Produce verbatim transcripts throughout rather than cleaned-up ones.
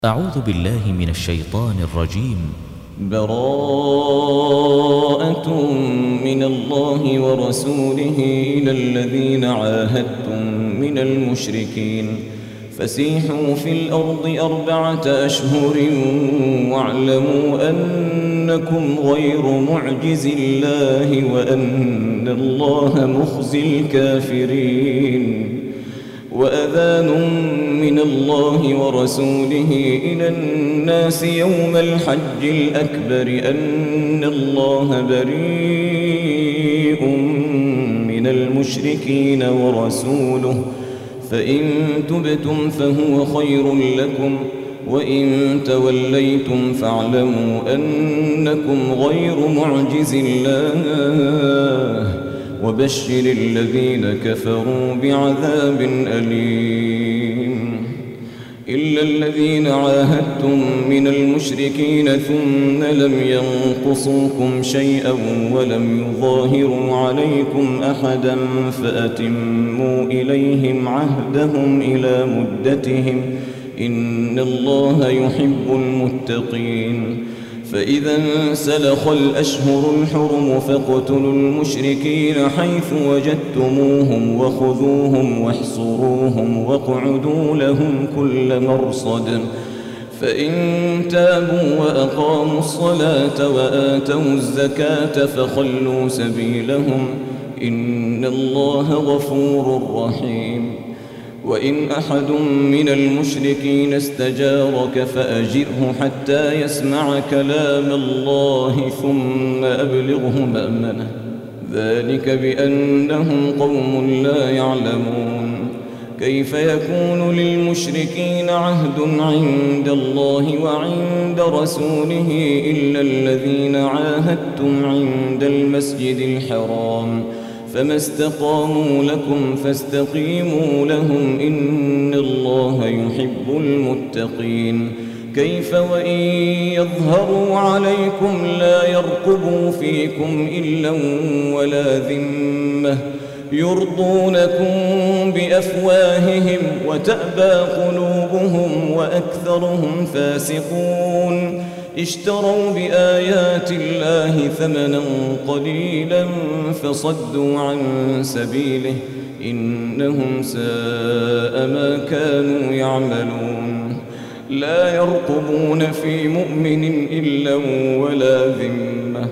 أعوذ بالله من الشيطان الرجيم. براءة من الله ورسوله إلى الذين عاهدتم من المشركين فسيحوا في الأرض أربعة أشهر واعلموا أنكم غير معجز الله وأن الله مخزي الكافرين. وأذان من الله ورسوله إلى الناس يوم الحج الأكبر أن الله بريء من المشركين ورسوله فإن تبتم فهو خير لكم وإن توليتم فاعلموا أنكم غير معجز الله وبشر الذين كفروا بعذاب أليم. إلا الذين عاهدتم من المشركين ثم لم ينقصوكم شيئا ولم يظاهروا عليكم أحدا فأتموا إليهم عهدهم إلى مدتهم إن الله يحب المتقين. فإذا انسلخ الأشهر الحرم فاقتلوا المشركين حيث وجدتموهم وخذوهم واحصروهم واقعدوا لهم كل مرصد فإن تابوا وأقاموا الصلاة وآتوا الزكاة فخلوا سبيلهم إن الله غفور رحيم. وإن أحد من المشركين استجارك فأجره حتى يسمع كلام الله ثم أبلغه مأمنه ذلك بأنهم قوم لا يعلمون. كيف يكون للمشركين عهد عند الله وعند رسوله إلا الذين عاهدتم عند المسجد الحرام فما استقاموا لكم فاستقيموا لهم إن الله يحب المتقين. كيف وإن يظهروا عليكم لا يرقبوا فيكم إلا ولا ذمة يرضونكم بأفواههم وتأبى قلوبهم وأكثرهم فاسقون. اشتروا بآيات الله ثمنا قليلا فصدوا عن سبيله إنهم ساء ما كانوا يعملون. لا يرقبون في مؤمن إلا ولا ذمة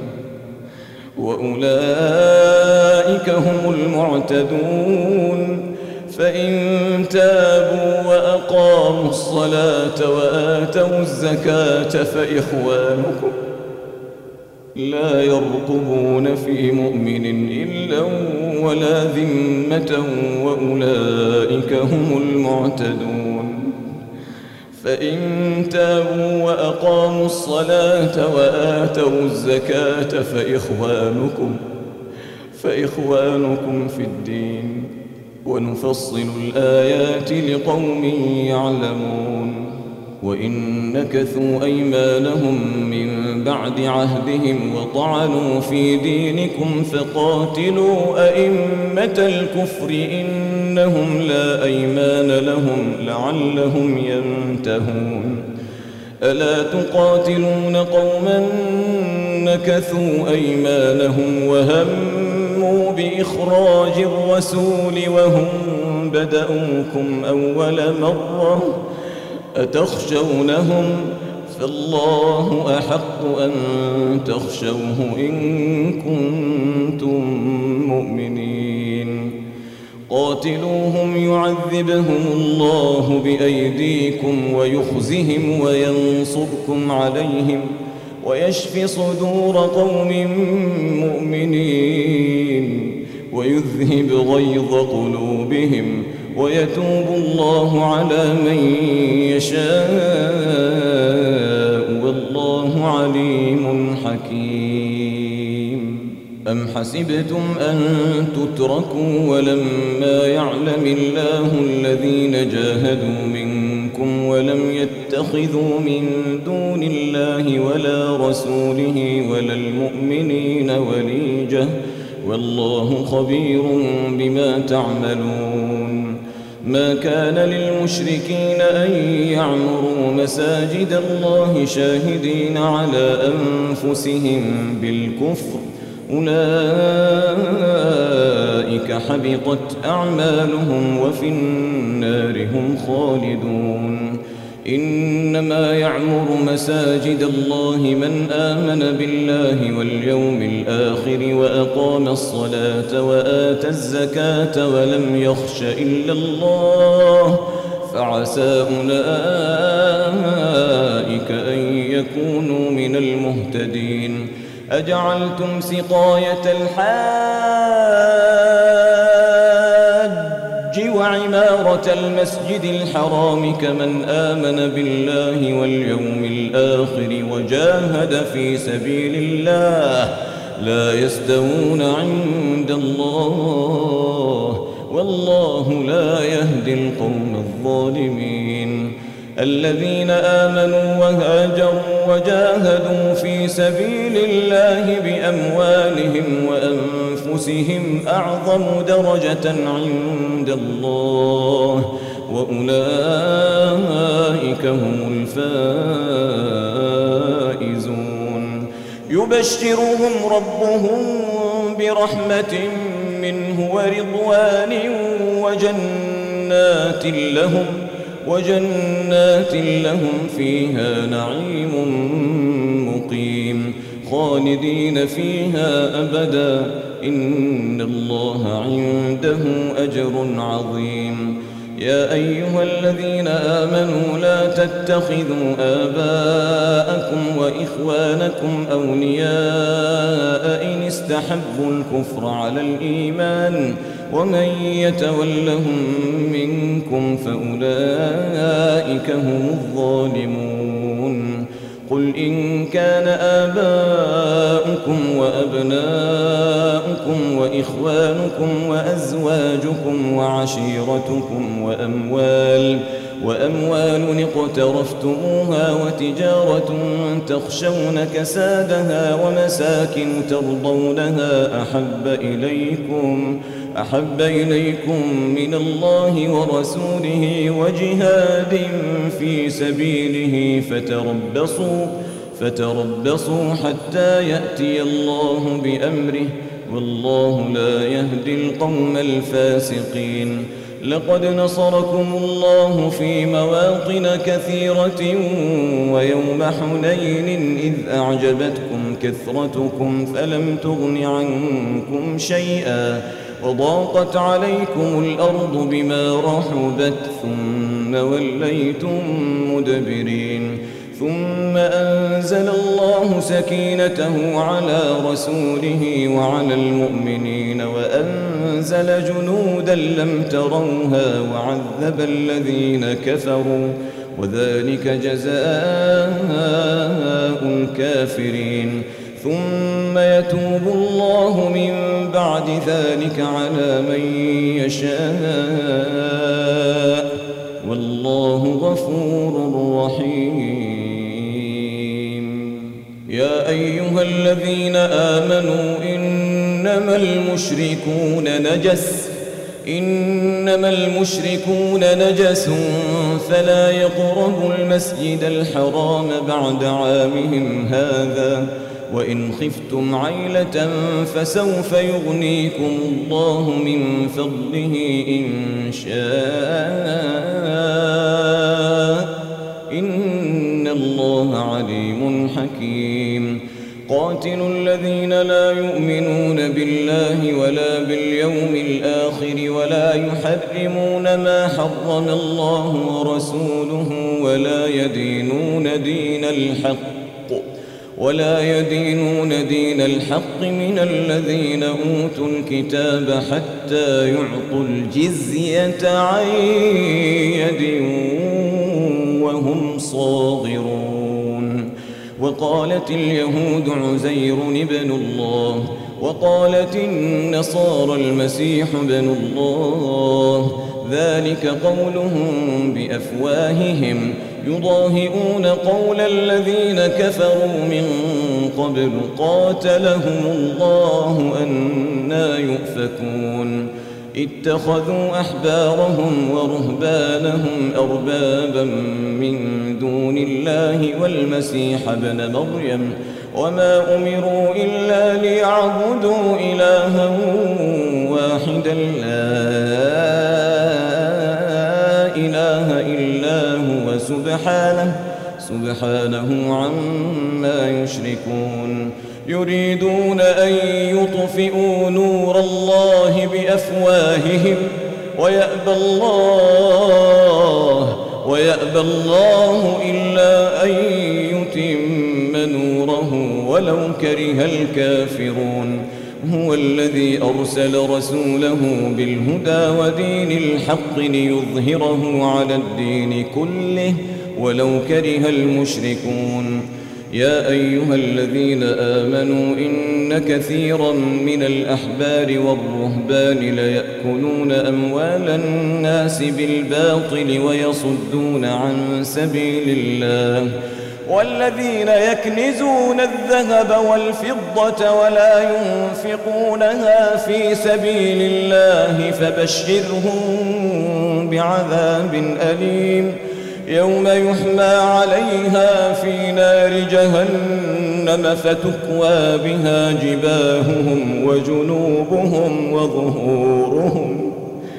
وأولئك هم المعتدون. فإن تابوا وأقاموا الصلاة وآتوا الزكاة فإخوانكم لا يرقبون في مؤمن إلا ولا ذمة وأولئك هم المعتدون. فإن تابوا وأقاموا الصلاة وآتوا الزكاة فإخوانكم فإخوانكم في الدين ونفصل الآيات لقوم يعلمون. وإن نكثوا أيمانهم من بعد عهدهم وطعنوا في دينكم فقاتلوا أئمة الكفر إنهم لا أيمان لهم لعلهم ينتهون. ألا تقاتلون قوما نكثوا أيمانهم وهموا بإخراج الرسول وهم بدأوكم أول مرة أتخشونهم فالله أحق أن تخشوه إن كنتم مؤمنين. قاتلوهم يعذبهم الله بأيديكم ويخزهم وينصركم عليهم ويشفي صدور قوم مؤمنين ويذهب غيظ قلوبهم ويتوب الله على من يشاء والله عليم حكيم. أم حسبتم أن تتركوا ولما يعلم الله الذين جاهدوا منكم ولم يتخذوا من دون الله ولا رسوله ولا المؤمنين وليجة والله خبير بما تعملون. ما كان للمشركين أن يعمروا مساجد الله شاهدين على أنفسهم بالكفر، أولئك حبطت أعمالهم وفي النار هم خالدون. إنما يعمر مساجد الله من آمن بالله واليوم الآخر وأقام الصلاة وآتى الزكاة ولم يخش إلا الله، فعسى أولئك أن يكونوا من المهتدين. أجعلتم سقاية الحاج وعمارة المسجد الحرام كمن آمن بالله واليوم الآخر وجاهد في سبيل الله لا يستوون عند الله، والله لا يهدي القوم الظالمين. الذين آمنوا وهاجروا وجاهدوا في سبيل الله بأموالهم وأنفسهم أعظم درجة عند الله، وأولئك هم الفائزون. يبشرهم ربهم برحمة منه ورضوان وجنات لهم وجنات لهم فيها نعيم مقيم خالدين فيها أبدا، إن الله عنده أجر عظيم. يا أيها الذين آمنوا لا تتخذوا آباءكم وإخوانكم أولياء إن استحبوا الكفر على الإيمان، ومن يتولهم منكم فأولئك هم الظالمون. قل إن كان آباؤكم وأبناؤكم وإخوانكم وأزواجكم وعشيرتكم وأموال وأموال اقترفتموها وتجارة تخشون كسادها ومساكن ترضونها أحب إليكم أحب إليكم من الله ورسوله وجهاد في سبيله فتربصوا فتربصوا حتى يأتي الله بأمره، والله لا يهدي القوم الفاسقين. لقد نصركم الله في مواطن كثيرة ويوم حنين إذ أعجبتكم كثرتكم فلم تغن عنكم شيئا وضاقت عليكم الأرض بما رحبت ثم وليتم مدبرين. ثم أنزل الله سكينته على رسوله وعلى المؤمنين وأنزل جنودا لم تروها وعذب الذين كفروا، وذلك جزاء الكافرين. ثم يتوب الله من بعد ذلك على من يشاء، والله غفور رحيم. يا أيها الذين آمنوا إنما المشركون نجس إنما المشركون نجس فلا يقربوا المسجد الحرام بعد عامهم هذا، وإن خفتم عيلة فسوف يغنيكم الله من فضله إن شاء، إن الله عليم حكيم. قاتلوا الذين لا يؤمنون بالله ولا باليوم الآخر ولا يحرمون ما حرم الله ورسوله ولا يدينون دين الحق ولا يدينون دين الحق من الذين أوتوا الكتاب حتى يعطوا الجزية عن يد وهم صاغرون. وقالت اليهود عزير ابن الله وقالت النصارى المسيح ابن الله، ذلك قولهم بأفواههم يضاهئون قول الذين كفروا من قبل قاتلهم الله أنى يؤفكون. اتخذوا أحبارهم ورهبانهم أربابا من دون الله والمسيح ابن مريم وما أمروا إلا ليعبدوا إلها واحدا لا إله إلا هو سبحانه سبحانه عما يشركون يريدون أن يطفئوا نور الله بأفواههم ويأبى الله ويأبى الله إلا أن يتم نوره ولو كره الكافرون هو الذي أرسل رسوله بالهدى ودين الحق ليظهره على الدين كله ولو كره المشركون يا أيها الذين آمنوا إن كثيرا من الأحبار والرهبان ليأكلون أموال الناس بالباطل ويصدون عن سبيل الله والذين يكنزون الذهب والفضة ولا ينفقونها في سبيل الله فبشرهم بعذاب أليم يوم يحمى عليها في نار جهنم فتكوى بها جباههم وجنوبهم وظهورهم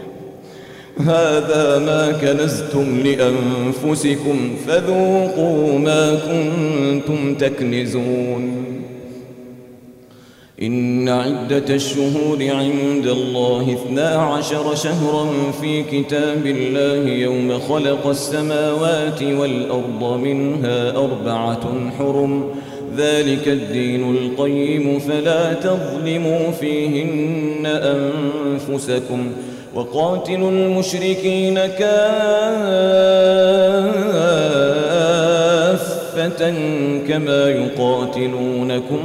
هذا ما كنزتم لأنفسكم فذوقوا ما كنتم تكنزون إن عدة الشهور عند الله اثنا عشر شهرا في كتاب الله يوم خلق السماوات والأرض منها أربعة حرم ذلك الدين القيم فلا تظلموا فيهن أنفسكم وقاتلوا المشركين كافة كما يقاتلونكم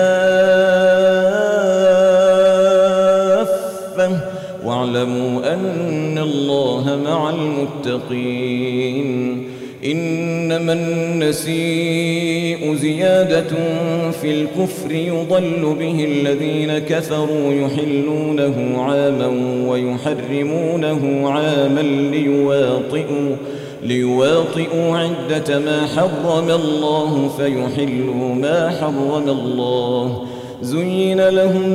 كافة واعلموا أن الله مع المتقين إنما النسيء زيادة في الكفر يضل به الذين كفروا يحلونه عاما ويحرمونه عاما ليواطئوا ليواطئوا عدة ما حرم الله فيحلوا ما حرم الله زين لهم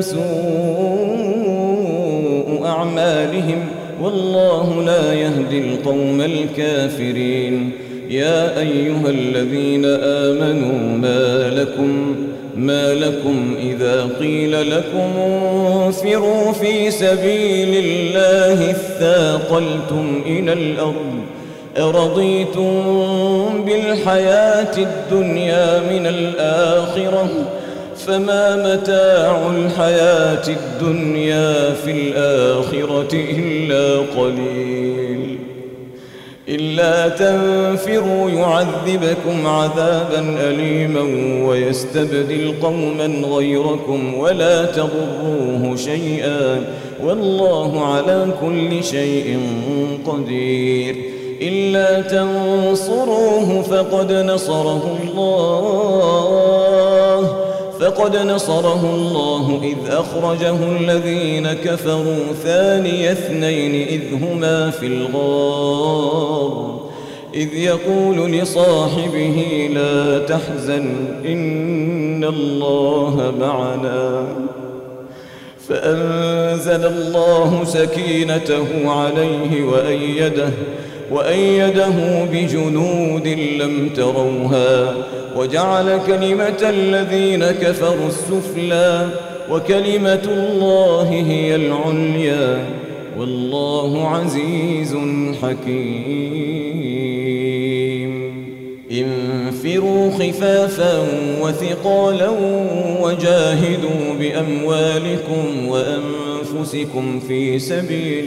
سوء أعمالهم والله لا يهدي القوم الكافرين يا أيها الذين آمنوا ما لكم ما لكم إذا قيل لكم انفروا في سبيل الله اثاقلتم إلى الأرض أرضيتم بالحياة الدنيا من الآخرة فما متاع الحياة الدنيا في الآخرة إلا قليل إلا تنفروا يعذبكم عذابا أليما ويستبدل قوما غيركم ولا تضروه شيئا والله على كل شيء قدير إلا تنصروه فقد نصره الله فقد نصره الله إذ أخرجه الذين كفروا ثاني اثنين إذ هما في الغار إذ يقول لصاحبه لا تحزن إن الله معنا فأنزل الله سكينته عليه وأيده وأيده بجنود لم تروها وجعل كلمة الذين كفروا السفلى وكلمة الله هي العليا والله عزيز حكيم انفروا خفافا وثقالا وجاهدوا بأموالكم وأنفسكم في سبيل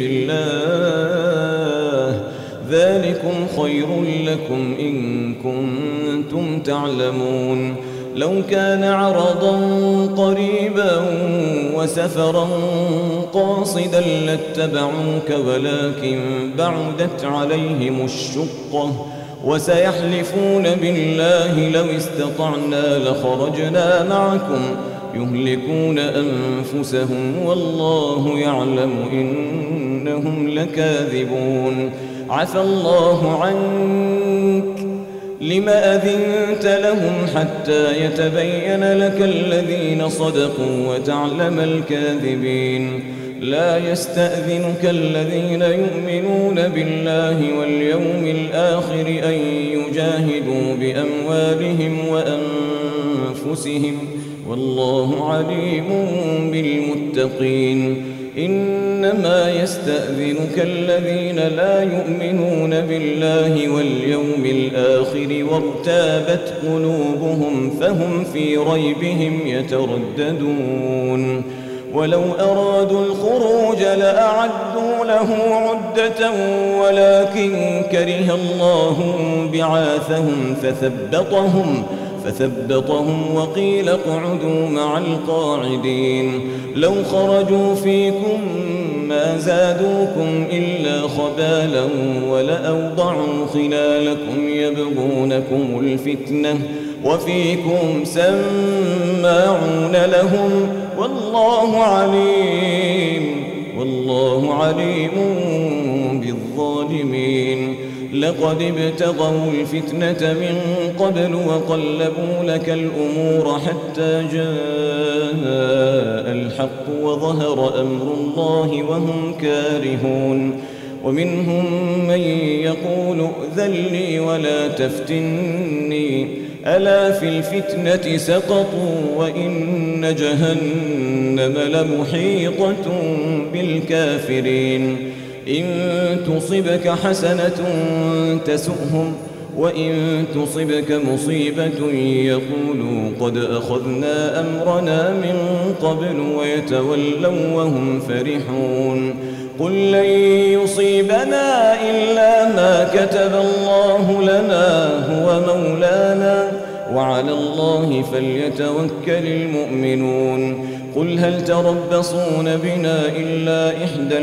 الله ذلكم خير لكم إن كنتم تعلمون لو كان عرضا قريبا وسفرا قاصدا لاتبعوك ولكن بعدت عليهم الشقة وسيحلفون بالله لو استطعنا لخرجنا معكم يهلكون أنفسهم والله يعلم إنهم لكاذبون. عفى الله عنك لم أذنت لهم حتى يتبين لك الذين صدقوا وتعلم الكاذبين. لا يستأذنك الذين يؤمنون بالله واليوم الآخر أن يجاهدوا بأموالهم وأنفسهم والله عليم بالمتقين. إنما يستأذنك الذين لا يؤمنون بالله واليوم الآخر وارتابت قلوبهم فهم في ريبهم يترددون. ولو أرادوا الخروج لأعدوا له عدة ولكن كره الله بعاثهم فثبطهم فثبطهم وقيل اقعدوا مع القاعدين. لو خرجوا فيكم ما زادوكم إلا خبالا ولأوضعوا خلالكم يبغونكم الفتنة وفيكم سماعون لهم والله عليم والله عليم بالظالمين. لقد ابتغوا الفتنة من قبل وقلبوا لك الأمور حتى جاء الحق وظهر أمر الله وهم كارهون. ومنهم من يقول ائذن لي ولا تفتني ألا في الفتنة سقطوا وإن جهنم لمحيطة بالكافرين. إن تصبك حسنة تسؤهم وإن تصبك مصيبة يقولوا قد أخذنا أمرنا من قبل ويتولوا وهم فرحون. قل لن يصيبنا إلا ما كتب الله لنا هو مولانا وعلى الله فليتوكل المؤمنون. قل هل تربصون بنا إلا إحدى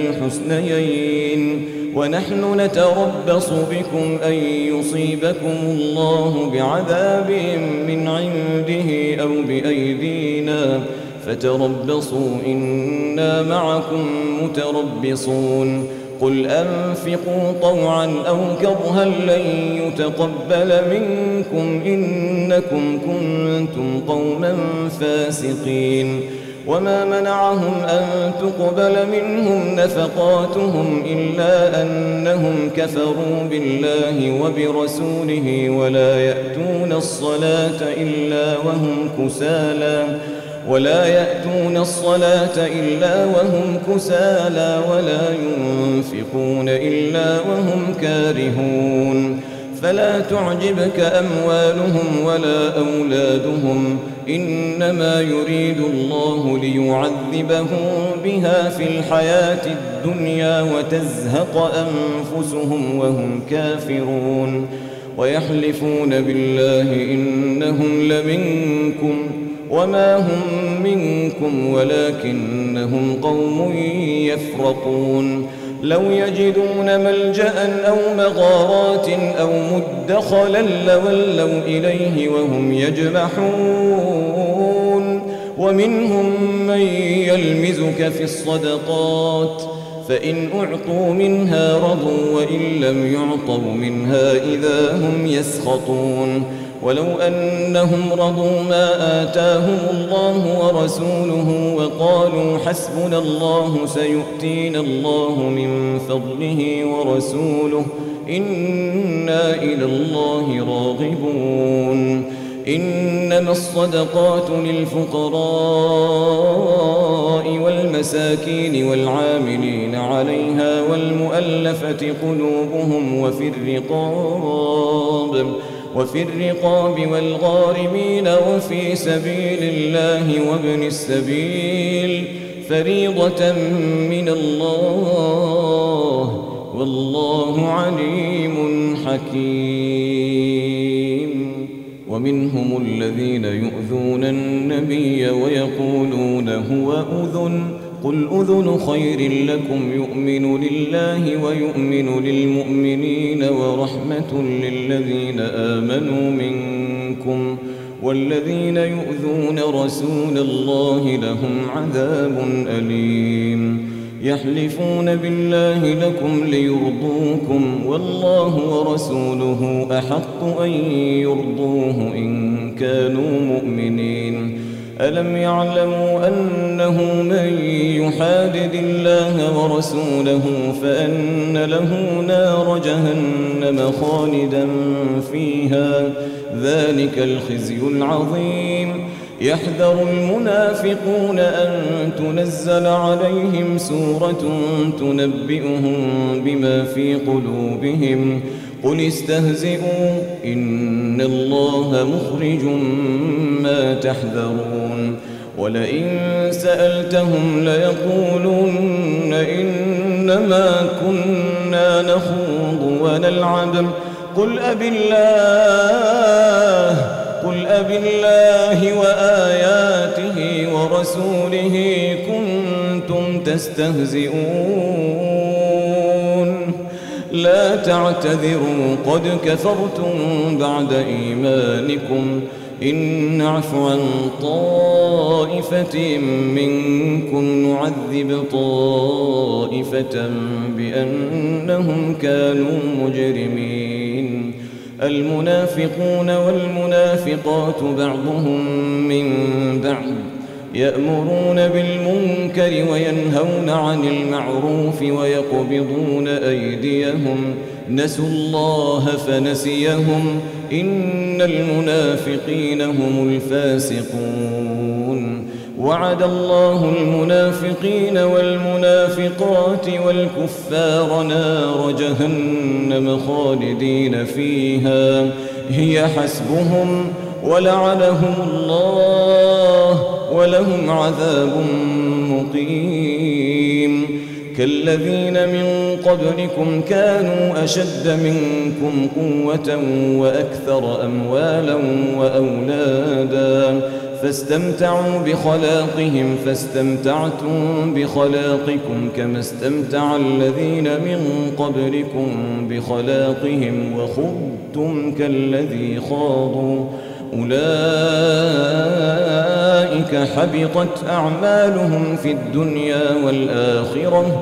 الحسنيين ونحن نتربص بكم أن يصيبكم الله بعذاب من عنده أو بأيدينا فتربصوا إنا معكم متربصون. قل أنفقوا طوعا أو كرها لن يتقبل منكم إنكم كنتم قوما فاسقين. وما منعهم أن تقبل منهم نفقاتهم إلا أنهم كفروا بالله وبرسوله ولا يأتون الصلاة إلا وهم كسالى ولا يأتون الصلاة إلا وهم كسالى ولا ينفقون إلا وهم كارهون. فلا تعجبك أموالهم ولا أولادهم إنما يريد الله ليعذبهم بها في الحياة الدنيا وتزهق أنفسهم وهم كافرون. ويحلفون بالله إنهم لمنكم وما هم منكم ولكنهم قوم يفرقون. لو يجدون ملجأ أو مغارات أو مدخلا لولوا إليه وهم يجمحون. ومنهم من يلمزك في الصدقات فإن أعطوا منها رضوا وإن لم يعطوا منها إذا هم يسخطون. ولو أنهم رضوا ما آتاهم الله ورسوله وقالوا حسبنا الله سيؤتينا الله من فضله ورسوله إنا إلى الله راغبون. إنما الصدقات للفقراء والمساكين والعاملين عليها والمؤلفة قلوبهم وفي الرقاب وفي الرقاب والغارمين وفي سبيل الله وابن السبيل فريضة من الله والله عليم حكيم. ومنهم الذين يؤذون النبي ويقولون هو أذن قل أذن خير لكم يؤمن لله ويؤمن للمؤمنين ورحمة للذين آمنوا منكم والذين يؤذون رسول الله لهم عذاب أليم يحلفون بالله لكم ليرضوكم والله ورسوله أحق أن يرضوه إن كانوا مؤمنين ألم يعلموا أنه من يحادد الله ورسوله فأن له نار جهنم خالدا فيها ذلك الخزي العظيم يحذر المنافقون أن تنزل عليهم سورة تنبئهم بما في قلوبهم قل استهزئوا إن الله مخرج ما تحذرون ولئن سألتهم ليقولن إنما كنا نخوض ونلعب قل أبالله قل أبالله وآياته ورسوله كنتم تستهزئون لا تعتذروا قد كفرتم بعد إيمانكم إن نعف عن طائفة منكم نعذب طائفة بأنهم كانوا مجرمين المنافقون والمنافقات بعضهم من بعض يأمرون بالمنكر وينهون عن المعروف ويقبضون أيديهم نسوا الله فنسيهم إن المنافقين هم الفاسقون وعد الله المنافقين والمنافقات والكفار نار جهنم خالدين فيها هي حسبهم ولعنهم الله ولهم عذاب مقيم كالذين من قبلكم كانوا أشد منكم قوة وأكثر أموالا وأولادا فاستمتعوا بخلاقهم فاستمتعتم بخلاقكم كما استمتع الذين من قبلكم بخلاقهم وخضتم كالذي خاضوا أولئك حبطت أعمالهم في الدنيا والآخرة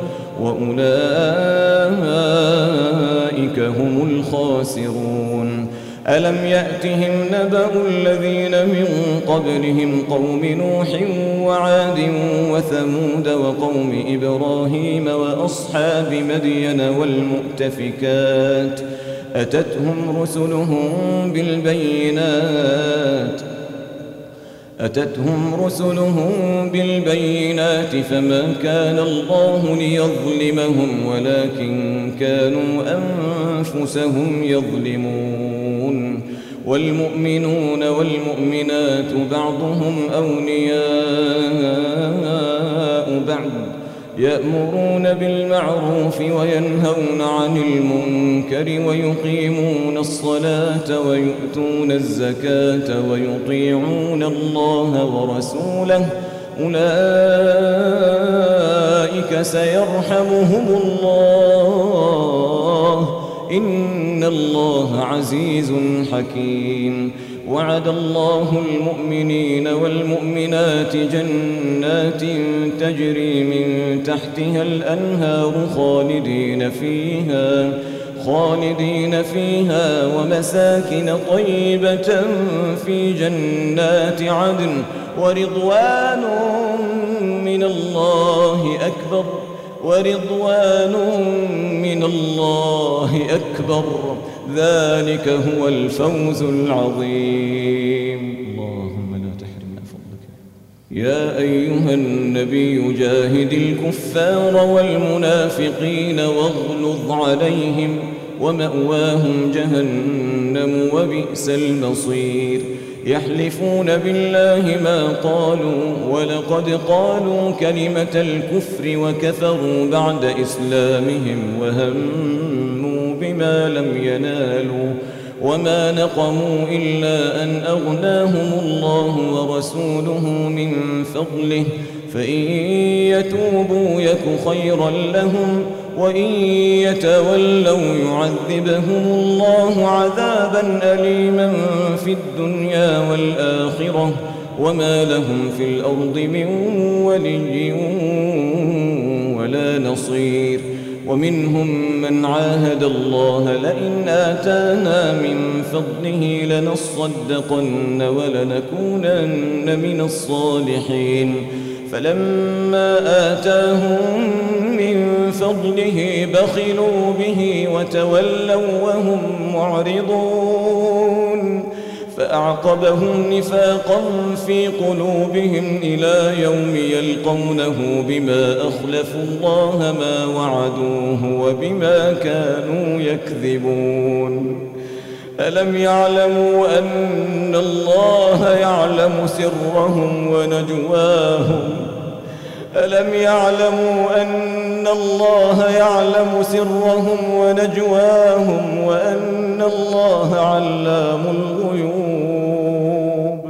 وأولئك هم الخاسرون ألم يأتهم نبأ الذين من قبلهم قوم نوح وعاد وثمود وقوم إبراهيم وأصحاب مدين والمؤتفكات أتتهم رسلهم بالبينات أتتهم رسلهم بالبينات فما كان الله ليظلمهم ولكن كانوا أنفسهم يظلمون والمؤمنون والمؤمنات بعضهم أولياء بعض يأمرون بالمعروف وينهون عن المنكر ويقيمون الصلاة ويؤتون الزكاة ويطيعون الله ورسوله أولئك سيرحمهم الله إن الله عزيز حكيم وعد الله المؤمنين والمؤمنات جنات تجري من تحتها الأنهار خالدين فيها خالدين فيها ومساكن طيبة في جنات عدن ورضوان من الله أكبر ورضوان من الله أكبر ذلك هو الفوز العظيم اللهم لا تحرمنا فضلك يا أيها النبي جاهد الكفار والمنافقين واغلظ عليهم ومأواهم جهنم وبئس المصير يحلفون بالله ما قالوا ولقد قالوا كلمة الكفر وكفروا بعد إسلامهم وهموا بما لم ينالوا وما نقموا إلا أن أغناهم الله ورسوله من فضله فإن يتوبوا يك خيرا لهم وإن يتولوا يعذبهم الله عذابا أليما في الدنيا والآخرة وما لهم في الأرض من ولي ولا نصير. ومنهم من عاهد الله لئن آتانا من فضله لنصدقن ولنكونن من الصالحين، فلما آتاهم من فضله بخلوا به وتولوا وهم معرضون، فأعقبهم نفاقا في قلوبهم إلى يوم يلقونه بما أخلفوا الله ما وعدوه وبما كانوا يكذبون. ألم يعلموا أن الله يعلم سرهم ونجواهم ألم يعلموا أن الله يعلم سرهم ونجواهم وأن الله علام الغيوب.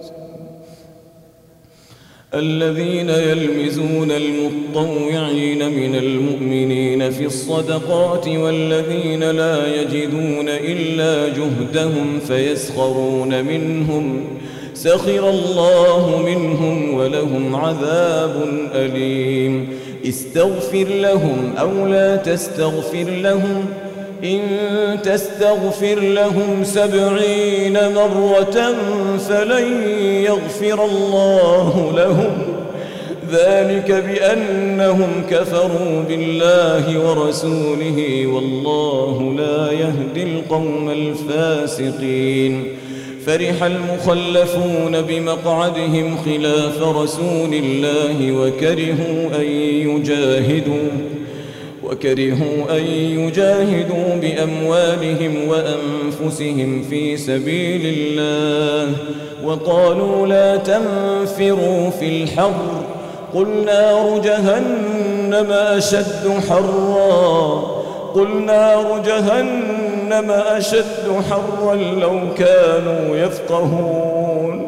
الذين يلمزون المطوعين من المؤمنين في الصدقات والذين لا يجدون إلا جهدهم فيسخرون منهم سخر الله منهم ولهم عذاب أليم. استغفر لهم أو لا تستغفر لهم إن تستغفر لهم سبعين مرة فلن يغفر الله لهم، ذلك بأنهم كفروا بالله ورسوله والله لا يهدي القوم الفاسقين. فرح المخلفون بمقعدهم خلاف رسول الله وكرهوا أن يجاهدوا وكرهوا أن يجاهدوا بأموالهم وأنفسهم في سبيل الله وقالوا لا تنفروا في الحر قل نار جهنم أشد حرا قل نار جهنم أشد حرا لو كانوا يفقهون.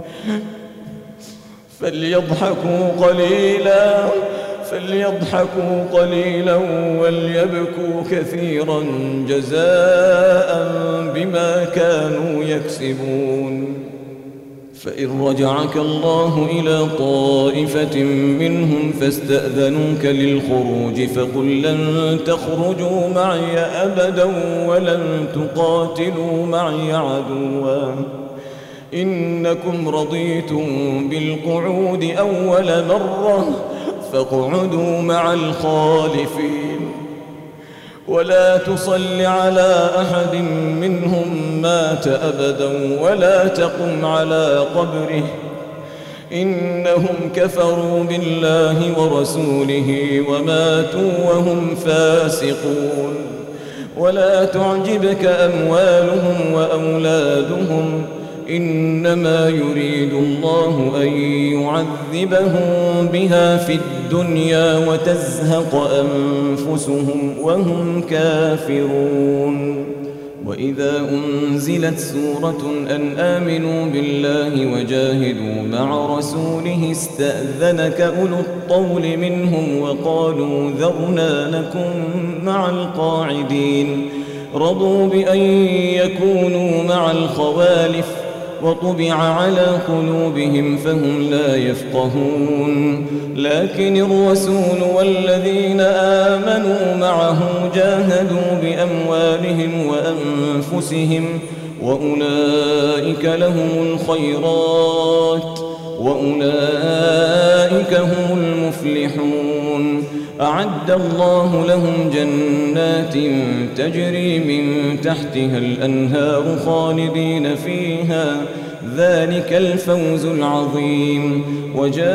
فليضحكوا قليلا فليضحكوا قليلا وليبكوا كثيرا جزاء بما كانوا يكسبون. فإن رجعك الله إلى طائفة منهم فاستأذنوك للخروج فقل لن تخرجوا معي أبدا ولن تقاتلوا معي عدوا إنكم رضيتم بالقعود أول مرة فاقعدوا مع الخالفين ولا تصل على أحد منهم مات أبدا ولا تقم على قبره إنهم كفروا بالله ورسوله وماتوا وهم فاسقون. ولا تعجبك أموالهم وأولادهم إنما يريد الله أن يعذبهم بها في الدنيا وتزهق أنفسهم وهم كافرون. وإذا أنزلت سورة أن آمنوا بالله وجاهدوا مع رسوله استأذنك أولو الطول منهم وقالوا ذرنا نكن مع القاعدين رضوا بأن يكونوا مع الخوالف وطبع على قلوبهم فهم لا يفقهون. لكن الرسول والذين آمنوا معه جاهدوا بأموالهم وأنفسهم وأولئك لهم الخيرات وأولئك هم المفلحون. أعد الله لهم جنات تجري من تحتها الأنهار خالدين فيها ذلك الفوز العظيم. وجاء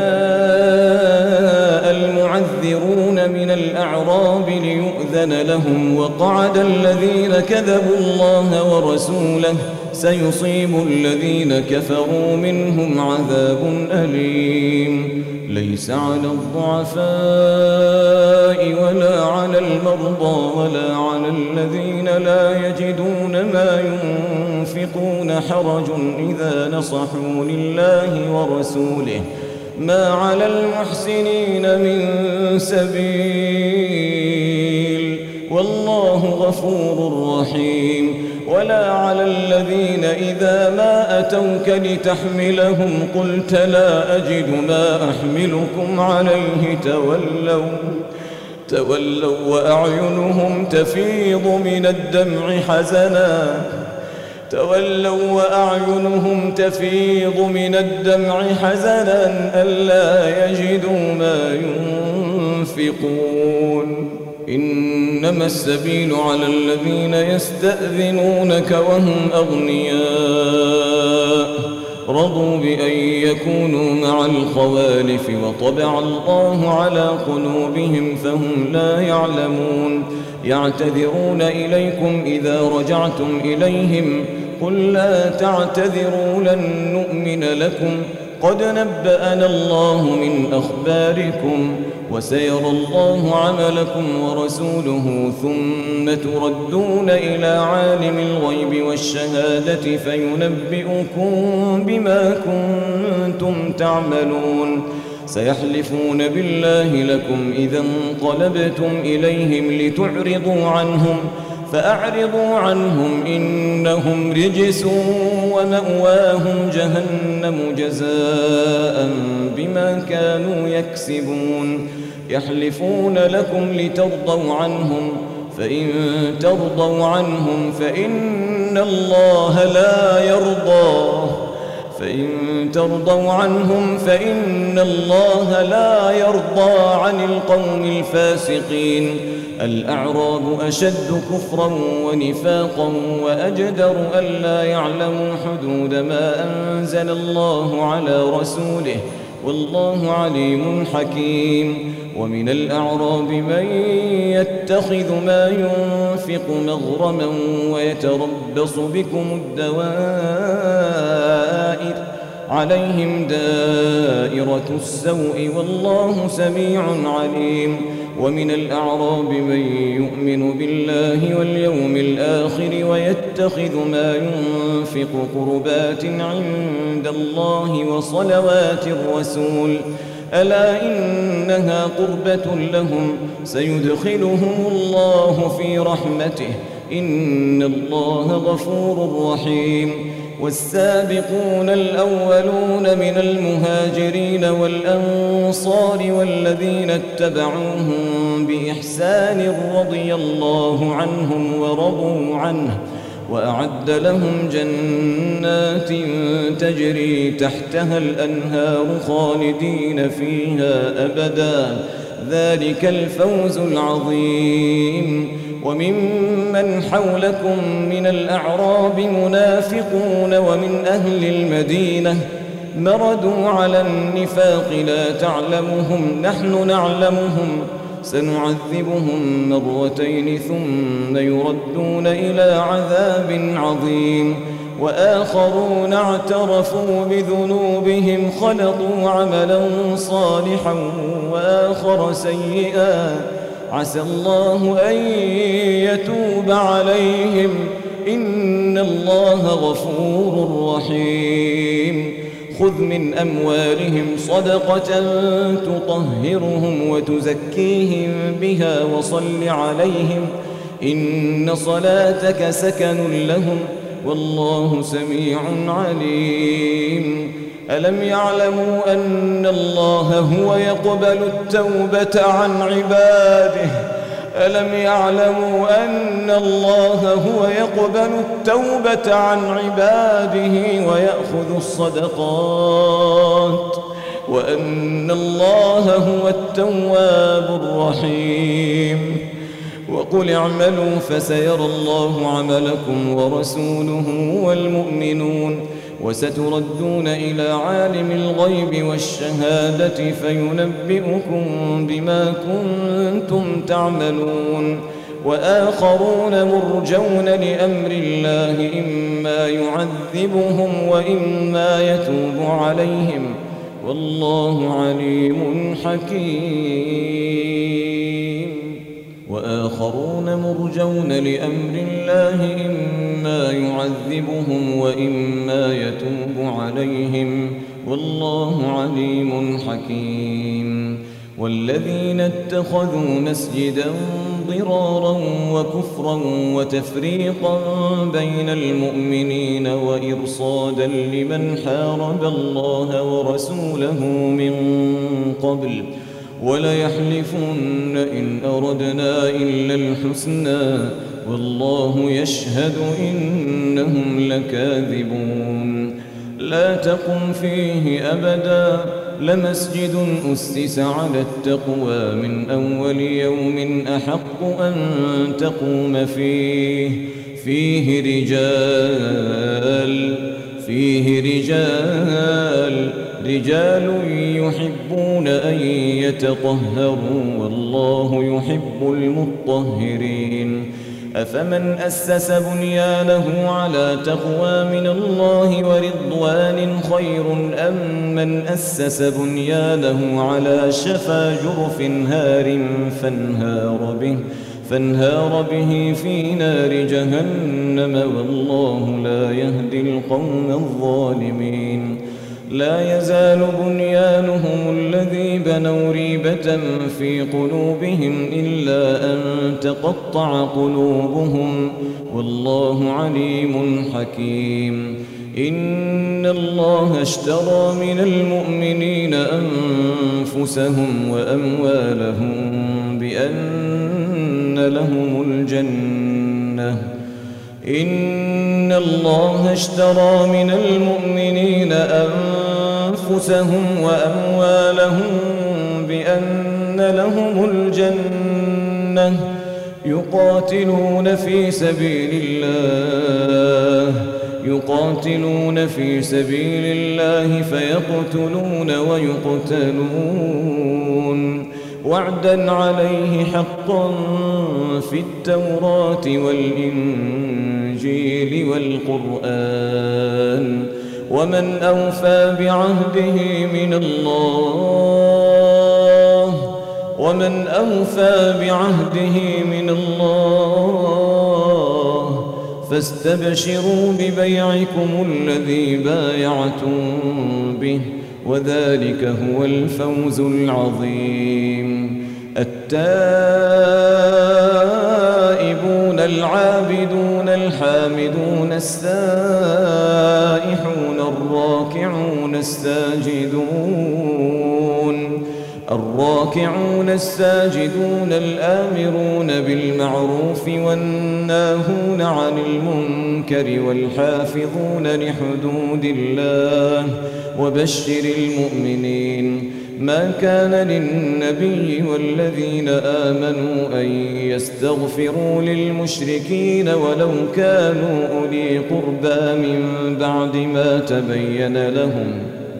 المعذرون من الأعراب ليؤذن لهم وقعد الذين كذبوا الله ورسوله سيصيب الذين كفروا منهم عذاب أليم. ليس على الضعفاء ولا على المرضى ولا على الذين لا يجدون ما ينفقون حرج إذا نصحوا لله ورسوله ما على المحسنين من سبيل والله غفور رحيم. ولا على الذين إذا ما أتوك لتحملهم قلت لا أجد ما أحملكم عليه تولوا تولوا وأعينهم تفيض من الدمع حزنا تولوا وأعينهم تفيض من الدمع حزنا ألا يجدوا ما ينفقون. إنما السبيل على الذين يستأذنونك وهم أغنياء رضوا بأن يكونوا مع الخوالف وطبع الله على قلوبهم فهم لا يعلمون. يعتذرون إليكم إذا رجعتم إليهم قل لا تعتذروا لن نؤمن لكم قد نبأنا الله من أخباركم وسيرى الله عملكم ورسوله ثم تردون إلى عالم الغيب والشهادة فينبئكم بما كنتم تعملون. سيحلفون بالله لكم إذا انقلبتم إليهم لتعرضوا عنهم فأعرضوا عنهم إنهم رجس ومأواهم جهنم جزاء بما كانوا يكسبون. يحلفون لكم لترضوا عنهم فإن ترضوا عنهم فإن الله لا يرضى فإن ترضوا عنهم فإن الله لا يرضى عن القوم الفاسقين. الأعراب أشد كفرا ونفاقا وأجدر ألا يعلموا حدود ما أنزل الله على رسوله والله عليم حكيم. ومن الأعراب من يتخذ ما ينفق مغرما ويتربص بكم الدوائر عليهم دائرة السوء والله سميع عليم. ومن الأعراب من يؤمن بالله واليوم الآخر ويتخذ ما ينفق قربات عند الله وصلوات الرسول ألا إنها قربة لهم سيدخلهم الله في رحمته إن الله غفور رحيم. والسابقون الأولون من المهاجرين والأنصار والذين اتبعوهم بإحسان رضي الله عنهم ورضوا عنه وأعد لهم جنات تجري تحتها الأنهار خالدين فيها أبدا ذلك الفوز العظيم. وممن حولكم من الأعراب منافقون ومن أهل المدينة مردوا على النفاق لا تعلمهم نحن نعلمهم سنعذبهم مرتين ثم يردون إلى عذاب عظيم. وآخرون اعترفوا بذنوبهم خلطوا عملا صالحا وآخر سيئا عسى الله أن يتوب عليهم إن الله غفور رحيم. خذ من أموالهم صدقة تطهرهم وتزكيهم بها وصل عليهم إن صلاتك سكن لهم والله سميع عليم. ألم يعلموا أن الله هو يقبل التوبة عن عباده ألم يعلموا أن الله هو يقبل التوبة عن عباده ويأخذ الصدقات وأن الله هو التواب الرحيم. وقل اعملوا فسيرى الله عملكم ورسوله والمؤمنون وستردون إلى عالم الغيب والشهادة فينبئكم بما كنتم تعملون. وآخرون مرجون لأمر الله إما يعذبهم وإما يتوب عليهم والله عليم حكيم. وآخرون مرجون لأمر الله إما يعذبهم وإما يتوب عليهم والله عليم حكيم. والذين اتخذوا مسجدا ضرارا وكفرا وتفريقا بين المؤمنين وإرصادا لمن حارب الله ورسوله من قبل وليحلفن إن أردنا إلا الحسنى والله يشهد إنهم لكاذبون. لا تقم فيه أبدا لمسجد أسس على التقوى من أول يوم أحق أن تقوم فيه فيه رجال فيه رجال رجال يحبون أن يتطهروا والله يحب المطهرين. أفمن أسس بنيانه على تقوى من الله ورضوان خير أم من أسس بنيانه على شفا جرف هار فانهار به فانهار به في نار جهنم والله لا يهدي القوم الظالمين. لا يزال بنيانهم الذي بنوا ريبة في قلوبهم إلا أن تقطع قلوبهم والله عليم حكيم. إن الله اشترى من المؤمنين أنفسهم وأموالهم بأن لهم الجنة إن الله اشترى من المؤمنين أنفسهم وأموالهم بأن لهم الجنة يقاتلون في سبيل الله يقاتلون في سبيل الله فيقتلون ويقتلون وعدا عليه حقا في التوراة والإنجيل والقرآن ومن أوفى بعهده من الله ومن أوفى بعهده من الله فاستبشروا ببيعكم الذي بايعتم به وذلك هو الفوز العظيم. التائبون العابدون الحامدون السائحون الراكعون الساجدون الراكعون الساجدون الآمرون بالمعروف والناهون عن المنكر والحافظون لحدود الله وبشر المؤمنين. ما كان للنبي والذين آمنوا أن يستغفروا للمشركين ولو كانوا أولي قربى من بعد ما تبين لهم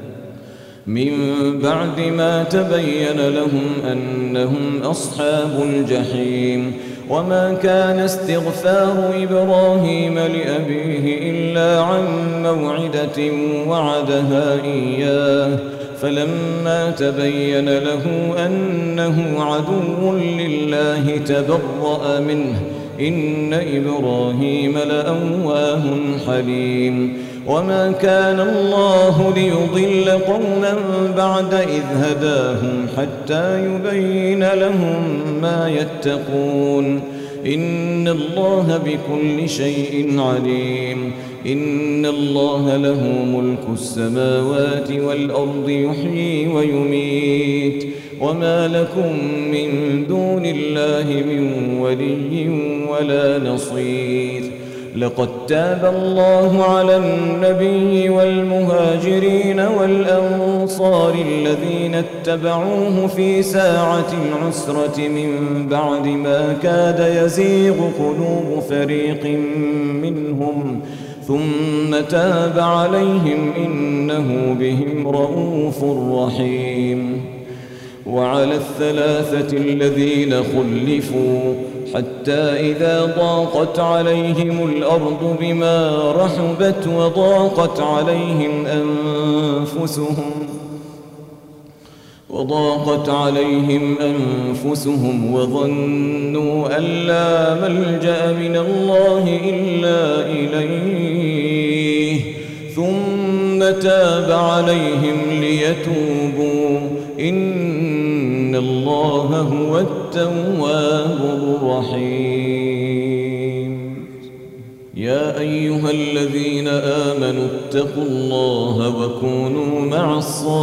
من بعد ما تبين لهم أنهم أصحاب الجحيم. وما كان استغفار إبراهيم لأبيه إلا عن موعدة وعدها إياه فلما تبين له أنه عدو لله تبرأ منه إن إبراهيم لأواه حليم. وما كان الله ليضل قوما بعد إذ هداهم حتى يبين لهم ما يتقون إن الله بكل شيء عليم. إن الله له ملك السماوات والأرض يحيي ويميت وما لكم من دون الله من ولي ولا نصير. لقد تاب الله على النبي والمهاجرين والأنصار الذين اتبعوه في ساعة العسرة من بعد ما كاد يزيغ قلوب فريق منهم ثم تاب عليهم إنه بهم رءوف رحيم. وعلى الثلاثة الذين خلفوا حتى إذا ضاقت عليهم الأرض بما رحبت وضاقت عليهم أنفسهم وضاقت عليهم أنفسهم وظنوا أن لا ملجأ من الله إلا إليه ثم تاب عليهم ليتوبوا إن الله هو التواب الرحيم. يا أيها الذين آمنوا اتقوا الله وكونوا مع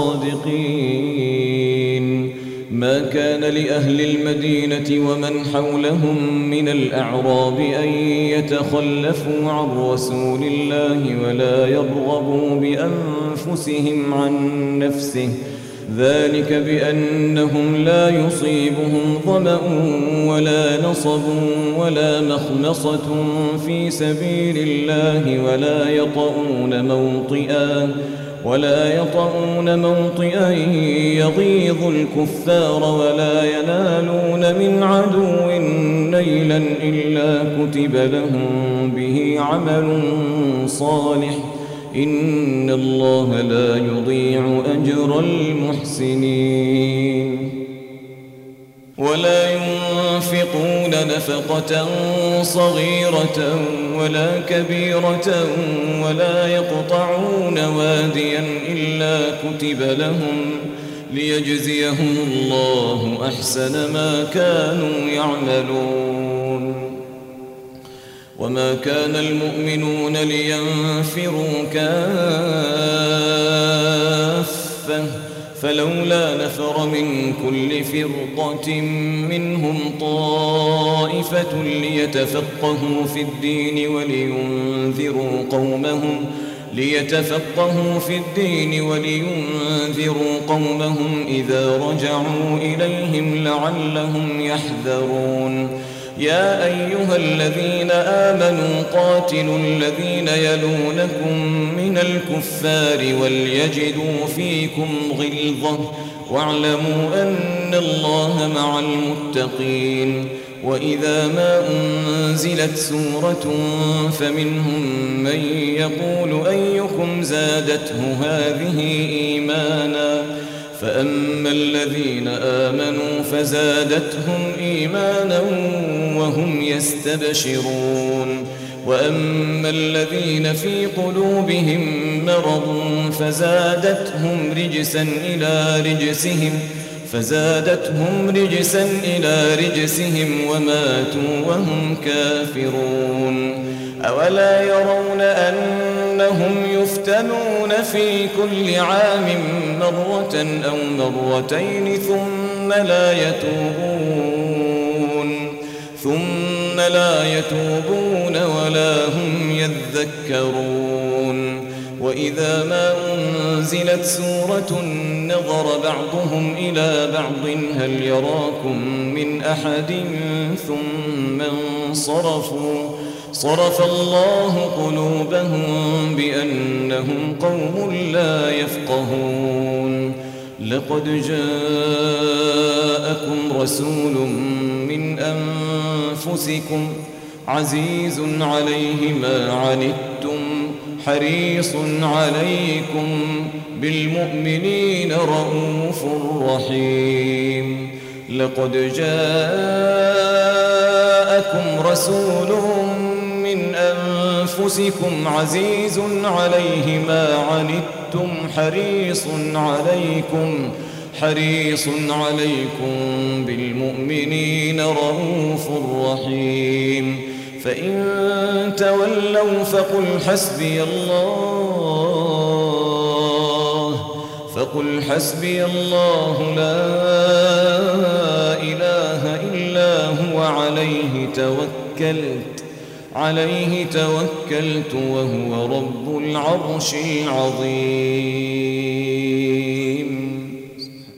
الصادقين. ما كان لأهل المدينة ومن حولهم من الأعراب أن يتخلفوا عن رسول الله ولا يرغبوا بأنفسهم عن نفسه، ذلك بأنهم لا يصيبهم ظمأ ولا نصب ولا مخمصة في سبيل الله ولا يطؤون موطئا ولا يطؤون موطئا يغيظ الكفار ولا ينالون من عدو نيلا إلا كتب لهم به عمل صالح، إن الله لا يضيع أجر المحسنين. ولا ينفقون نفقة صغيرة ولا كبيرة ولا يقطعون واديا إلا كتب لهم ليجزيهم الله أحسن ما كانوا يعملون. وما كان المؤمنون لينفروا كافة فلولا نفر من كل فرقة منهم طائفة ليتفقهوا في الدين ولينذروا قومهم ليتفقهوا في الدين ولينذروا قومهم إذا رجعوا إليهم لعلهم يحذرون. يا أيها الذين آمنوا قاتلوا الذين يلونكم من الكفار وليجدوا فيكم غلظة واعلموا أن الله مع المتقين. وإذا ما أنزلت سورة فمنهم من يقول أيكم زادته هذه إيمانا فأما الذين آمنوا فزادتهم إيمانا وهم يستبشرون وأما الذين في قلوبهم مرض فزادتهم رجسا إلى رجسهم فزادتهم رجسا إلى رجسهم وماتوا وهم كافرون. أولا يرون أنهم يفتنون في كل عام مرة أو مرتين ثم لا يتوبون ثم لا يتوبون ولا هم يذكرون. وإذا ما أنزلت سورة نظر بعضهم إلى بعض هل يراكم من أحد ثم انصرفوا صرف الله قلوبهم بأنهم قوم لا يفقهون. لقد جاءكم رسول من أنفسكم عزيز عليه ما عنتم حريص عليكم بالمؤمنين رؤوف رحيم. لقد جاءكم رسول من أنفسكم عزيز عليه ما عنتم حريص عليكم حريص عليكم بالمؤمنين رؤوف رحيم. فإن تولوا فقل حسبي الله فقل حسبي الله لا إله إلا هو عليه توكلت عليه توكلت وهو رب العرش العظيم.